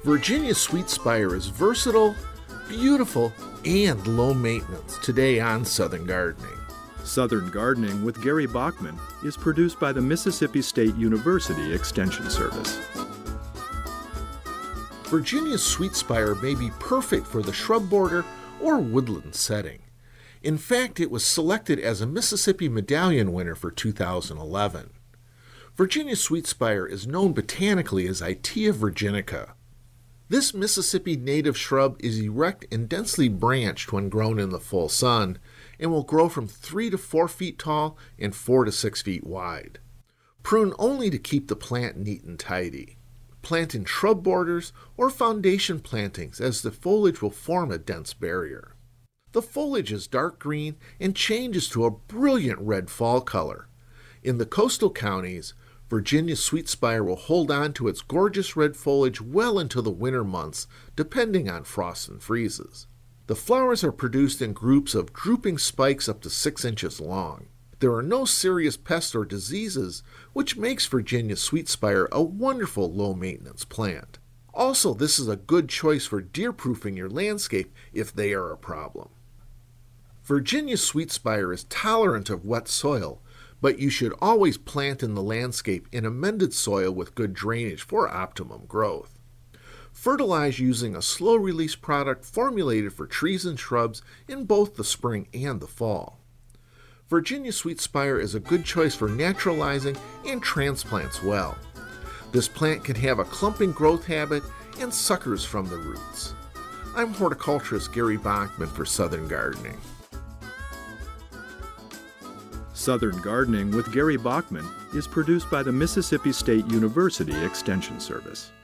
Virginia Sweet Spire is versatile, beautiful, and low maintenance today on Southern Gardening. Southern Gardening with Gary Bachman is produced by the Mississippi State University Extension Service. Virginia Sweet Spire may be perfect for the shrub border or woodland setting. In fact, it was selected as a Mississippi Medallion winner for 2011. Virginia Sweet Spire is known botanically as Itea virginica. This Mississippi native shrub is erect and densely branched when grown in the full sun and will grow from 3 to 4 feet tall and 4 to 6 feet wide. Prune only to keep the plant neat and tidy. Plant in shrub borders or foundation plantings as the foliage will form a dense barrier. The foliage is dark green and changes to a brilliant red fall color. In the coastal counties, Virginia Sweet Spire will hold on to its gorgeous red foliage well into the winter months, depending on frosts and freezes. The flowers are produced in groups of drooping spikes up to 6 inches long. There are no serious pests or diseases, which makes Virginia Sweet Spire a wonderful low-maintenance plant. Also, this is a good choice for deer-proofing your landscape if they are a problem. Virginia Sweet Spire is tolerant of wet soil, but you should always plant in the landscape in amended soil with good drainage for optimum growth. Fertilize using a slow-release product formulated for trees and shrubs in both the spring and the fall. Virginia Sweet Spire is a good choice for naturalizing and transplants well. This plant can have a clumping growth habit and suckers from the roots. I'm horticulturist Gary Bachman for Southern Gardening. Southern Gardening with Gary Bachman is produced by the Mississippi State University Extension Service.